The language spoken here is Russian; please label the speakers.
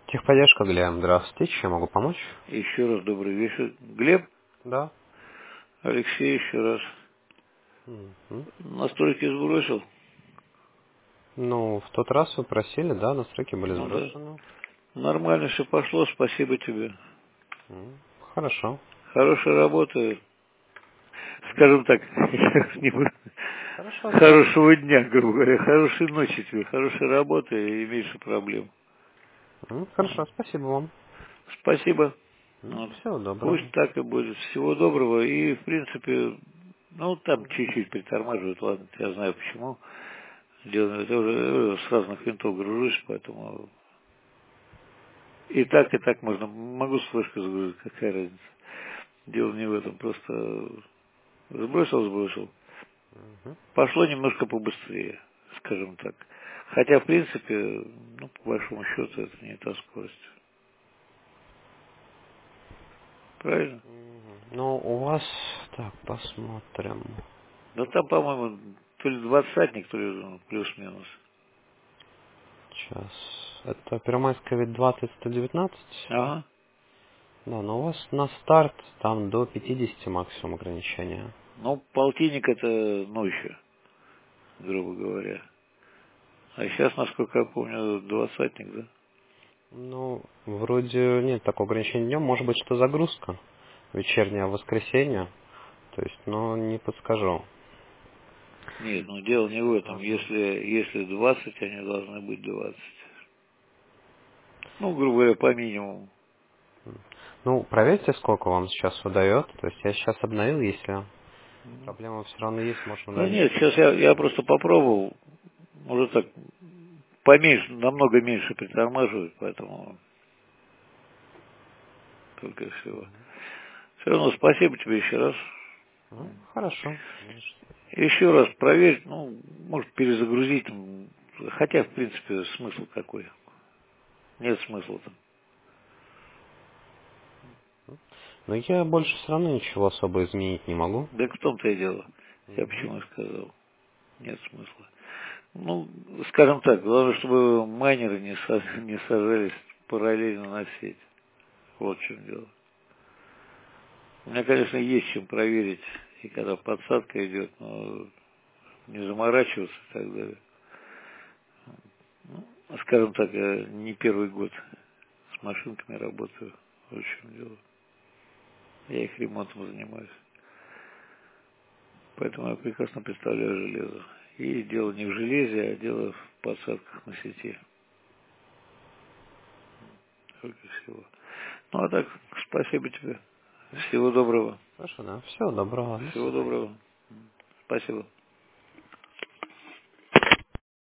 Speaker 1: Техподдержка, Глеб. Здравствуйте. Чем могу помочь?
Speaker 2: Еще раз добрый вечер. Глеб,
Speaker 1: Да.
Speaker 2: Алексей, еще раз.
Speaker 1: Мгм.
Speaker 2: Настройки сбросил?
Speaker 1: Ну, в тот раз вы просили, да, настройки были
Speaker 2: Ну да.
Speaker 1: сброшены.
Speaker 2: Нормально все пошло, спасибо тебе.
Speaker 1: М, Хорошо.
Speaker 2: Хорошая работа. Скажем так, не буду-
Speaker 1: Хорошо, да.
Speaker 2: хорошего дня, грубо говоря, хорошей ночи тебе, хорошей работы и меньше проблем.
Speaker 1: Хорошо, спасибо вам.
Speaker 2: Спасибо. Вот.
Speaker 1: Всего
Speaker 2: Пусть
Speaker 1: доброго.
Speaker 2: так и будет. Всего доброго. И, в принципе, ну, там чуть-чуть притормаживают, ладно, я знаю почему. Дело, это уже с разных винтов гружусь, поэтому и так можно. Могу с флешкой загрузить, какая разница. Дело не в этом, просто сбросил.
Speaker 1: Мгм.
Speaker 2: Пошло немножко побыстрее, скажем так. Хотя, в принципе, ну, по большому счету, это не та скорость. Правильно?
Speaker 1: Ну, у вас... Так, посмотрим.
Speaker 2: Да там, по-моему, то ли двадцатник, то ли ну, плюс-минус.
Speaker 1: Сейчас. Это Первомайская ведь 20-119.
Speaker 2: Ага.
Speaker 1: Да, но у вас на старт там до 50 максимум ограничения.
Speaker 2: Ну, полтинник это ночью, грубо говоря. А сейчас, насколько я помню, двадцатник, да?
Speaker 1: Ну, вроде нет такого ограничения днем. Может быть, что загрузка вечернее воскресенье. То есть, но не подскажу.
Speaker 2: Нет, ну дело не в этом.
Speaker 1: Возможно.
Speaker 2: Если 20, они должны быть 20. Ну, грубо говоря, по минимуму.
Speaker 1: Ну, проверьте, сколько вам сейчас выдает. То есть я сейчас обновил, если проблема все равно есть, можно
Speaker 2: Да
Speaker 1: удалить.
Speaker 2: нет, сейчас я просто попробовал. Уже так поменьше, намного меньше притормаживает, поэтому только и всего. Все равно спасибо тебе еще раз.
Speaker 1: Хорошо.
Speaker 2: Еще раз проверь, ну, может перезагрузить, хотя, в принципе, смысл какой? Нет смысла там.
Speaker 1: Но я больше все равно ничего особо изменить не могу.
Speaker 2: Да в том-то и дело. Я почему и сказал. Нет смысла. Ну, скажем так, главное, чтобы майнеры не сажались параллельно на сеть. Вот в чем дело. У меня, конечно, есть чем проверить, и когда подсадка идет, но не заморачиваться и так далее. Ну, скажем так, я не первый год с машинками работаю. Вот в чем дело. Я их ремонтом занимаюсь. Поэтому я прекрасно представляю железо. И дело не в железе, а дело в подсадках на сети. Только всего. Ну, а так, спасибо тебе. Всего доброго.
Speaker 1: Хорошо, да. Всего доброго. До
Speaker 2: Всего
Speaker 1: свидания.
Speaker 2: доброго. Спасибо.